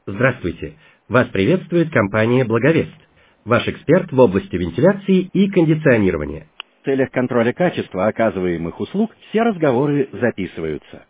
Здравствуйте! Вас приветствует компания «Благовест», ваш эксперт в области вентиляции и кондиционирования. В целях контроля качества оказываемых услуг все разговоры записываются.